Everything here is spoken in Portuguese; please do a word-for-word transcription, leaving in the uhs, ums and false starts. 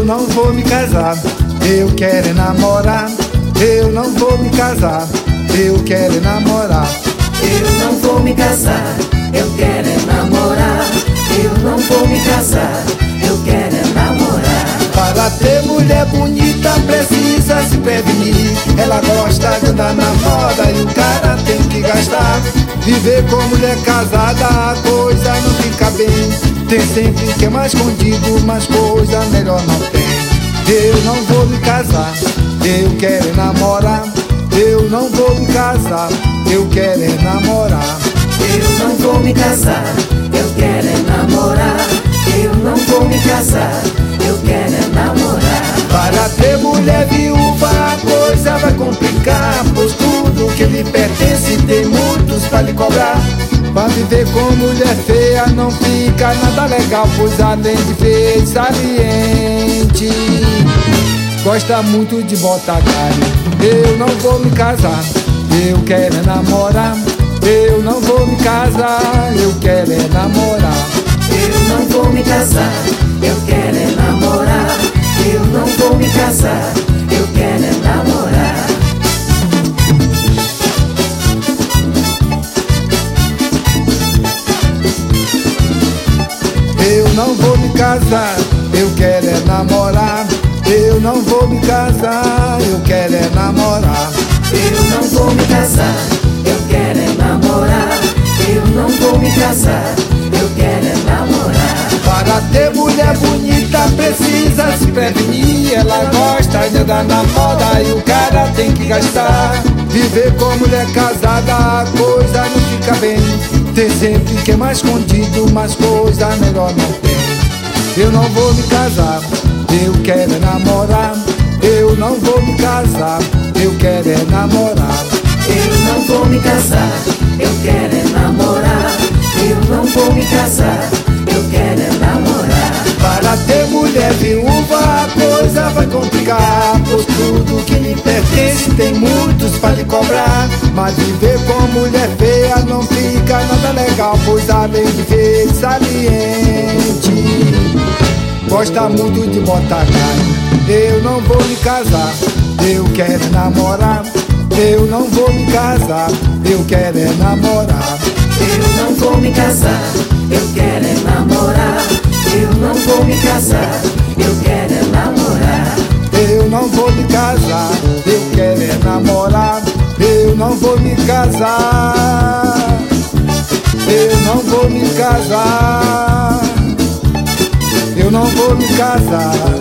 Eu não vou me casar, eu quero é namorar. Eu não vou me casar, eu quero é namorar. Eu não vou me casar, eu quero é namorar. Eu não vou me casar, eu quero é namorar. Para ter mulher bonita precisa se prevenir. Ela gosta de andar na moda e o cara tem que gastar. Viver com mulher casada a coisa não fica bem. Tem sempre que é mais escondido, mas coisa melhor não tem. Eu não vou me casar, eu quero é namorar. Eu não vou me casar, eu quero é namorar. Eu não vou me casar, eu quero é namorar. Eu não vou me casar, eu quero é namorar. Para ter mulher viúva a coisa vai complicar, pois tudo que lhe pertence tem muitos pra lhe cobrar. Pra viver com mulher feia não fica nada legal, pois além de feia e saliente, gosta muito de botar galho. Eu não vou me casar, eu quero é namorar. Eu não vou me casar, eu quero é namorar. Eu não vou me casar, eu quero é namorar. Eu não vou me casar, eu quero é namorar. Eu não vou me casar, eu quero é namorar. Eu não vou me casar, eu quero é namorar. Eu não vou me casar, eu quero é namorar. Eu não vou me casar, eu quero é namorar. Para ter mulher bonita precisa se prevenir. Ela gosta de andar na moda e o cara tem que gastar. Viver com mulher casada a coisa não fica bem. Tem sempre que é mais escondido, mas coisa melhor não tem. Eu não vou me casar, eu quero é namorar. Eu não vou me casar, eu quero é namorar. Eu não vou me casar, eu quero é namorar. Eu não vou me casar, eu quero é namorar. Para ter mulher viúva a coisa vai complicar, pois tudo que lhe pertence tem muitos pra lhe cobrar. Mas viver com mulher feia não fica nada legal, pois além de feia e saliente, gosta muito de botar galho. Eu não vou me casar, eu quero é namorar. Eu não vou me casar, eu quero é namorar. Eu não vou me casar, eu quero é namorar. Eu não vou me casar, eu quero é namorar. Eu não vou me casar, eu quero é namorar. Eu não vou me casar, eu não vou me casar. Eu não vou me casar.